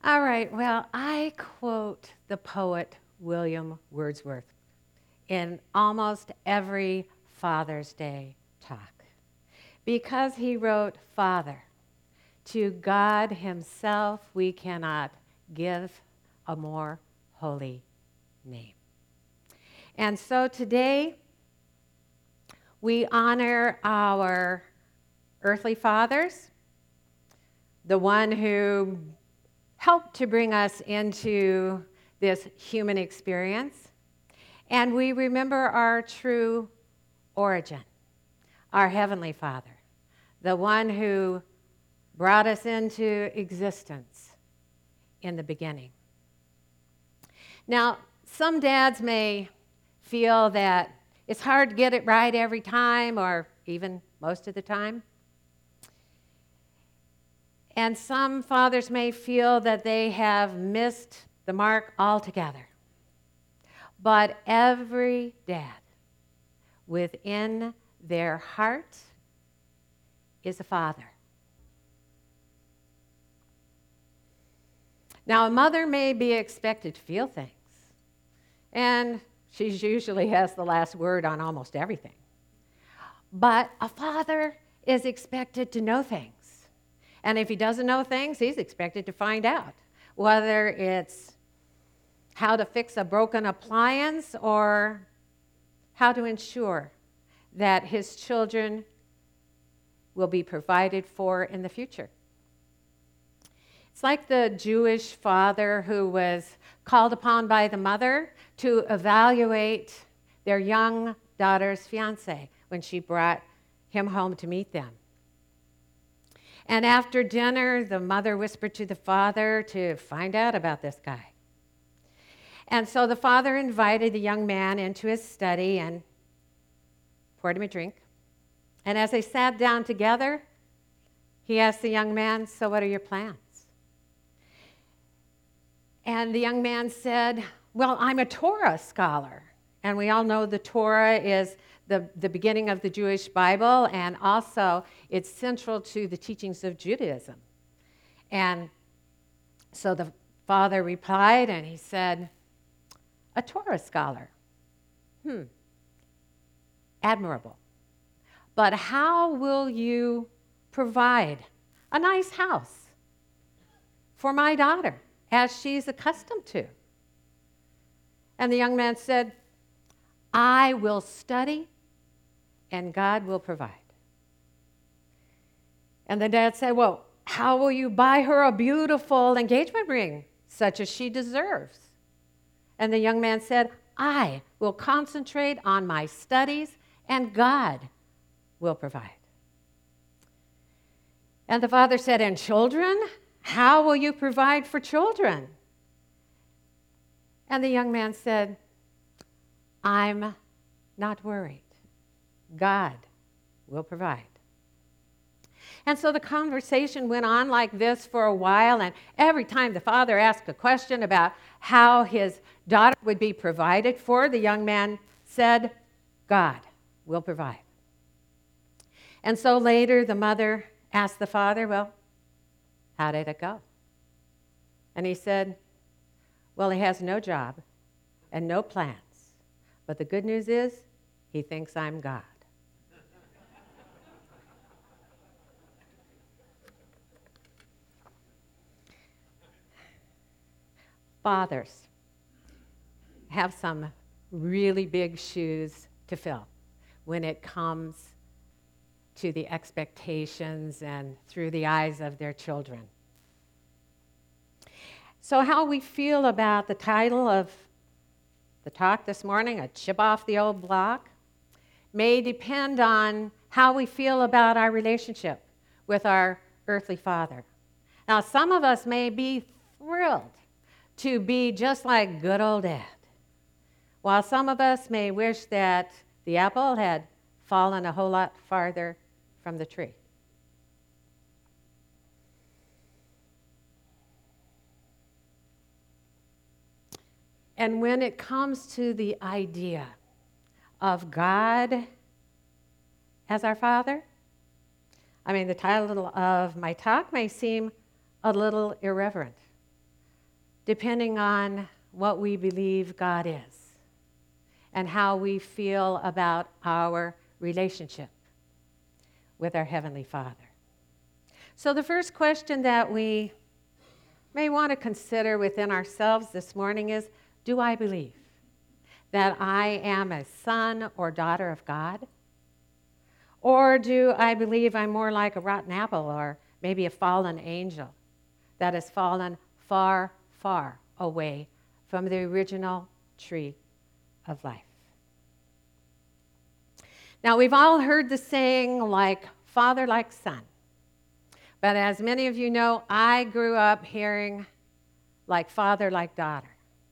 All right, well, I quote the poet William Wordsworth in almost every Father's Day talk because he wrote, "Father, to God himself we cannot give a more holy name." And so today we honor our earthly fathers, the one who helped to bring us into this human experience. And we remember our true origin, our Heavenly Father, the one who brought us into existence in the beginning. Now, some dads may feel that it's hard to get it right every time or even most of the time. And some fathers may feel that they have missed the mark altogether. But every dad within their heart is a father. Now, a mother may be expected to feel things, and she usually has the last word on almost everything. But a father is expected to know things. And if he doesn't know things, he's expected to find out, whether it's how to fix a broken appliance or how to ensure that his children will be provided for in the future. It's like the Jewish father who was called upon by the mother to evaluate their young daughter's fiancé when she brought him home to meet them. And after dinner, the mother whispered to the father to find out about this guy. And so the father invited the young man into his study and poured him a drink. And as they sat down together, he asked the young man, "So what are your plans?" And the young man said, "Well, I'm a Torah scholar." And we all know the Torah is the beginning of the Jewish Bible, and also it's central to the teachings of Judaism. And so the father replied, and he said, "A Torah scholar. Admirable. But how will you provide a nice house for my daughter as she's accustomed to?" And the young man said, "I will study and God will provide." And the dad said, "Well, how will you buy her a beautiful engagement ring such as she deserves?" And the young man said, "I will concentrate on my studies and God will provide." And the father said, "And children? How will you provide for children?" And the young man said, "I'm not worried. God will provide." And so the conversation went on like this for a while, and every time the father asked a question about how his daughter would be provided for, the young man said, "God will provide." And so later the mother asked the father, "Well, how did it go?" And he said, "Well, he has no job and no plans, but the good news is he thinks I'm God." Fathers have some really big shoes to fill when it comes to the expectations and through the eyes of their children. So how we feel about the title of the talk this morning, "A Chip Off the Old Block," may depend on how we feel about our relationship with our earthly father. Now, some of us may be thrilled to be just like good old Dad, while some of us may wish that the apple had fallen a whole lot farther from the tree. And when it comes to the idea of God as our Father, the title of my talk may seem a little irreverent. depending on what we believe God is and how we feel about our relationship with our Heavenly Father. So the first question that we may want to consider within ourselves this morning is, do I believe that I am a son or daughter of God? Or do I believe I'm more like a rotten apple or maybe a fallen angel that has fallen far, far away from the original tree of life? Now, we've all heard the saying, like father, like son. But as many of you know, I grew up hearing like father, like daughter.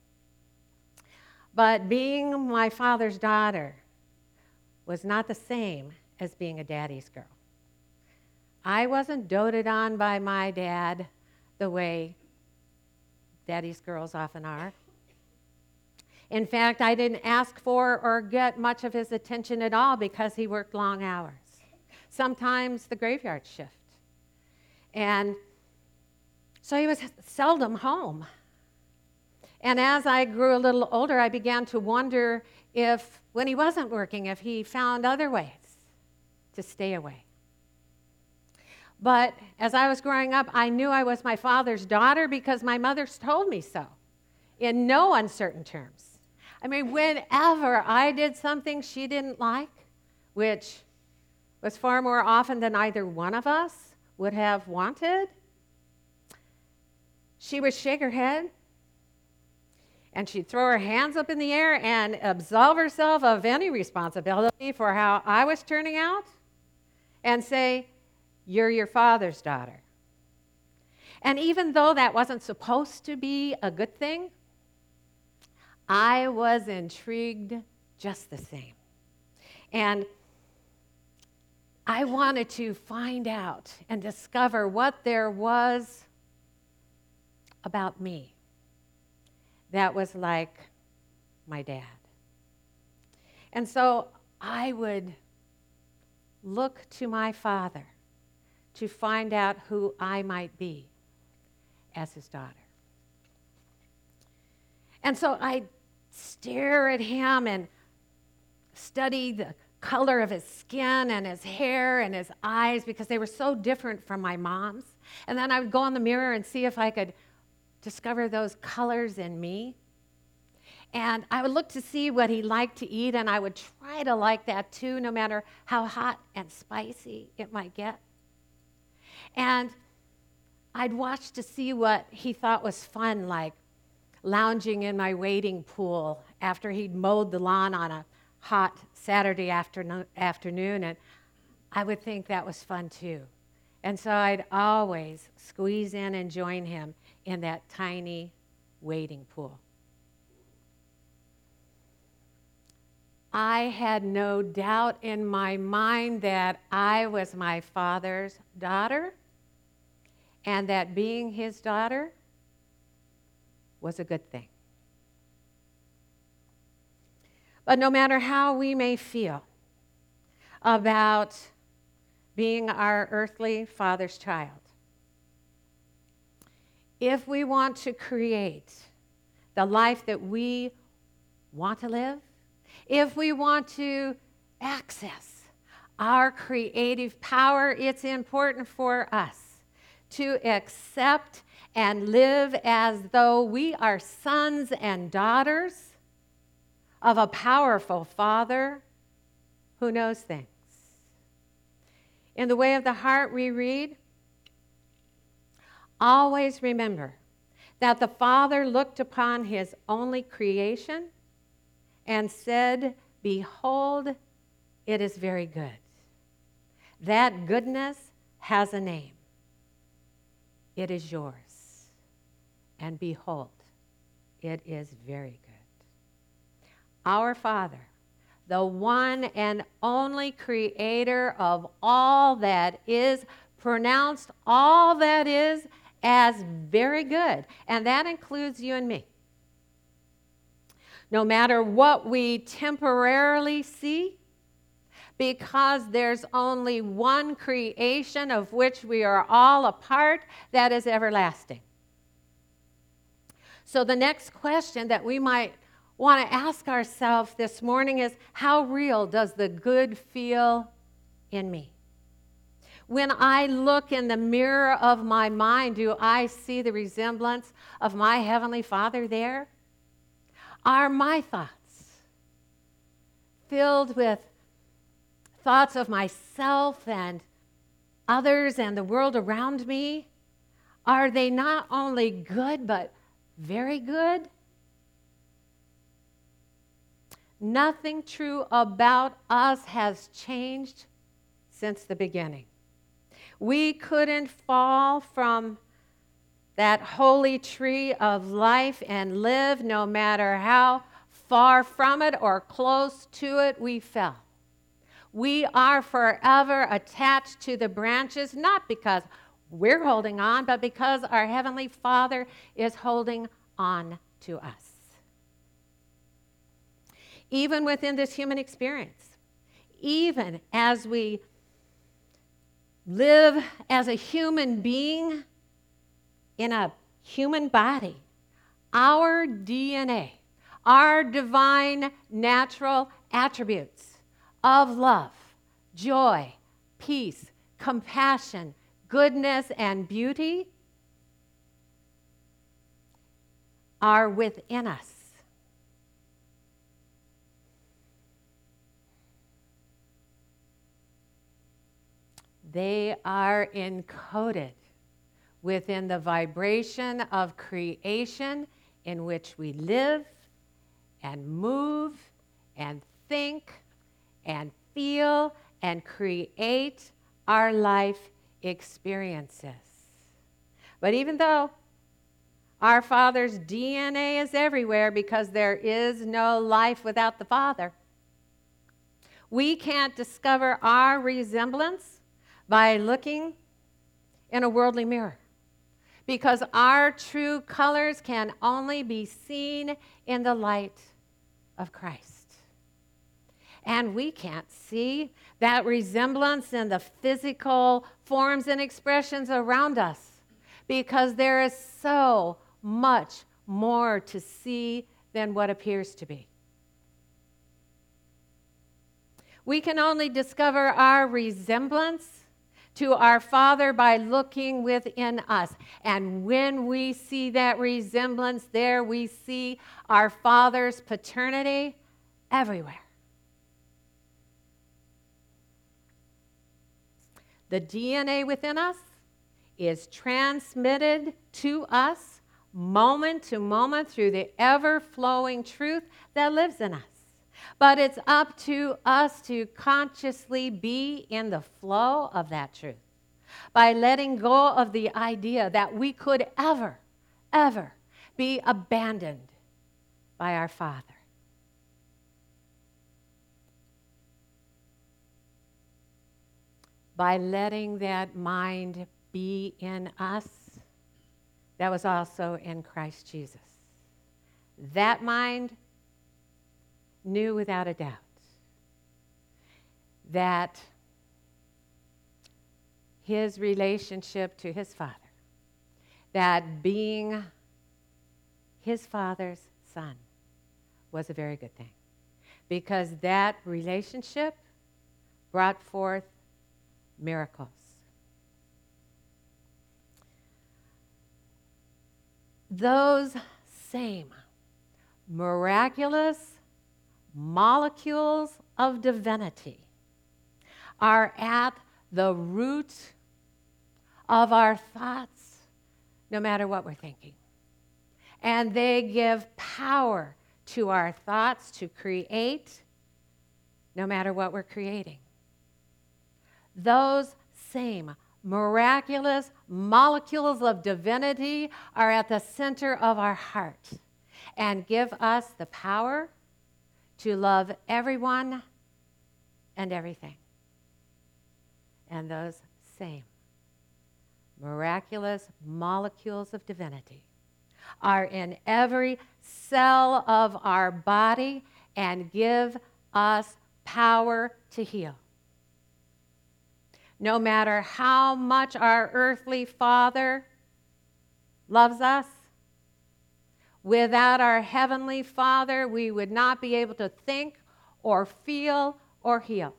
But being my father's daughter was not the same as being a daddy's girl. I wasn't doted on by my dad the way daddy's girls often are. In fact, I didn't ask for or get much of his attention at all because he worked long hours, sometimes the graveyard shift. And so he was seldom home. And as I grew a little older, I began to wonder if, when he wasn't working, if he found other ways to stay away. But as I was growing up, I knew I was my father's daughter because my mother told me so, in no uncertain terms. I mean, whenever I did something she didn't like, which was far more often than either one of us would have wanted, she would shake her head and she'd throw her hands up in the air and absolve herself of any responsibility for how I was turning out and say, "You're your father's daughter." And even though that wasn't supposed to be a good thing, I was intrigued just the same. And I wanted to find out and discover what there was about me that was like my dad. And so I would look to my father to find out who I might be as his daughter. And so I'd stare at him and study the color of his skin and his hair and his eyes because they were so different from my mom's. And then I would go in the mirror and see if I could discover those colors in me. And I would look to see what he liked to eat, and I would try to like that too, no matter how hot and spicy it might get. And I'd watch to see what he thought was fun, like lounging in my wading pool after he'd mowed the lawn on a hot Saturday afternoon, and I would think that was fun too. And so I'd always squeeze in and join him in that tiny wading pool. I had no doubt in my mind that I was my father's daughter and that being his daughter was a good thing. But no matter how we may feel about being our earthly father's child, if we want to create the life that we want to live, if we want to access our creative power, it's important for us to accept and live as though we are sons and daughters of a powerful Father who knows things. In the Way of the Heart, we read, "Always remember that the Father looked upon his only creation and said, 'Behold, it is very good.' That goodness has a name. It is yours. And behold, it is very good." Our Father, the one and only creator of all that is, pronounced all that is as very good. And that includes you and me. No matter what we temporarily see, because there's only one creation of which we are all a part, that is everlasting. So the next question that we might want to ask ourselves this morning is, how real does the good feel in me? When I look in the mirror of my mind, do I see the resemblance of my Heavenly Father there? Are my thoughts filled with thoughts of myself and others and the world around me? Are they not only good, but very good? Nothing true about us has changed since the beginning. We couldn't fall from that holy tree of life and live, no matter how far from it or close to it we fell. We are forever attached to the branches, not because we're holding on, but because our Heavenly Father is holding on to us. Even within this human experience, even as we live as a human being in a human body, our DNA, our divine natural attributes of love, joy, peace, compassion, goodness, and beauty are within us. They are encoded within the vibration of creation in which we live and move and think and feel and create our life experiences. But even though our Father's DNA is everywhere, because there is no life without the Father, we can't discover our resemblance by looking in a worldly mirror, because our true colors can only be seen in the light of Christ. And we can't see that resemblance in the physical forms and expressions around us, because there is so much more to see than what appears to be. We can only discover our resemblance to our Father by looking within us. And when we see that resemblance there, we see our Father's paternity everywhere. The DNA within us is transmitted to us moment to moment through the ever-flowing truth that lives in us. But it's up to us to consciously be in the flow of that truth by letting go of the idea that we could ever be abandoned by our Father. By letting that mind be in us that was also in Christ Jesus. That mind knew without a doubt that his relationship to his Father, that being his Father's son, was a very good thing, because that relationship brought forth miracles. Those same miraculous molecules of divinity are at the root of our thoughts, no matter what we're thinking. And they give power to our thoughts to create, no matter what we're creating. Those same miraculous molecules of divinity are at the center of our heart and give us the power to love everyone and everything. And those same miraculous molecules of divinity are in every cell of our body and give us power to heal. No matter how much our earthly Father loves us, Without our Heavenly Father, we would not be able to think or feel or heal.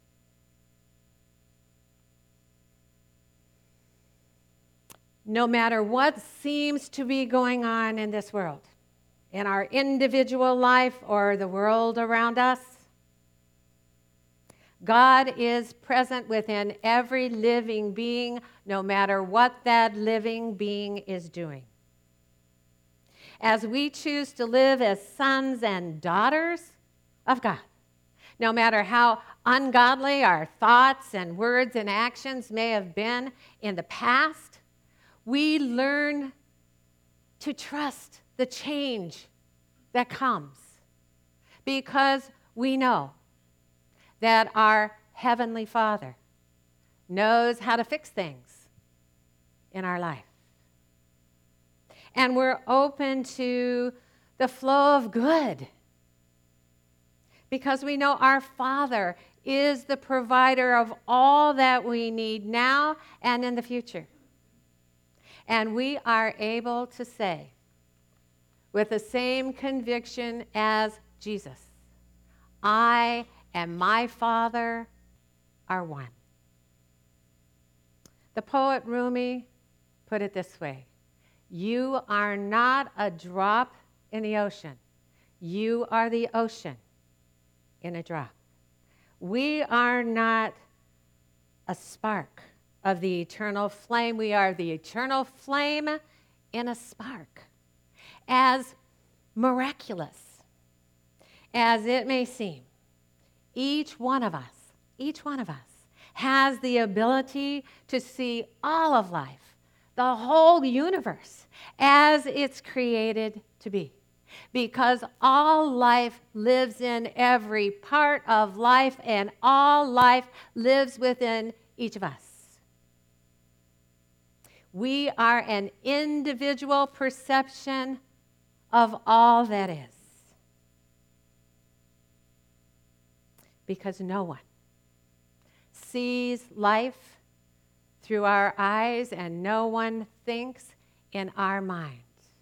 No matter what seems to be going on in this world, in our individual life or the world around us, God is present within every living being, no matter what that living being is doing. As we choose to live as sons and daughters of God, no matter how ungodly our thoughts and words and actions may have been in the past, we learn to trust the change that comes because we know that our Heavenly Father knows how to fix things in our life. And we're open to the flow of good because we know our Father is the provider of all that we need now and in the future. And we are able to say, with the same conviction as Jesus, I and my Father are one. The poet Rumi put it this way: you are not a drop in the ocean. You are the ocean in a drop. We are not a spark of the eternal flame. We are the eternal flame in a spark. As miraculous as it may seem, each one of us has the ability to see all of life, the whole universe, as it's created to be. Because all life lives in every part of life, and all life lives within each of us. We are an individual perception of all that is. Because no one sees life through our eyes, and no one thinks in our minds.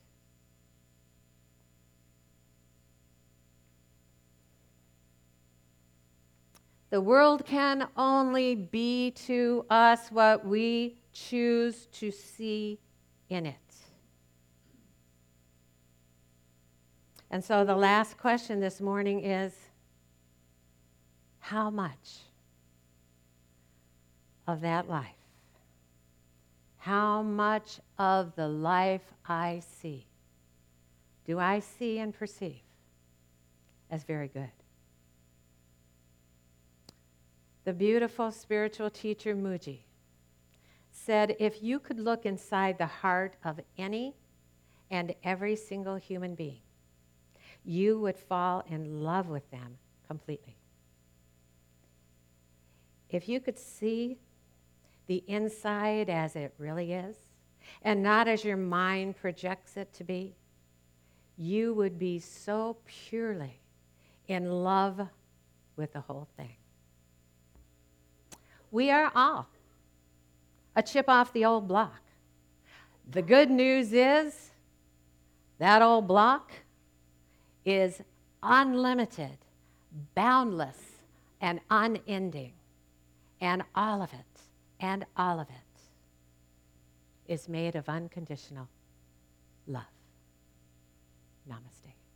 The world can only be to us what we choose to see in it. And so the last question this morning is, how much of that life, how much of the life I see, do I see and perceive as very good? The beautiful spiritual teacher Mooji said, if you could look inside the heart of any and every single human being, you would fall in love with them completely. If you could see the inside as it really is, and not as your mind projects it to be, you would be so purely in love with the whole thing. We are all a chip off the old block. The good news is that old block is unlimited, boundless, and unending. And all of it is made of unconditional love. Namaste.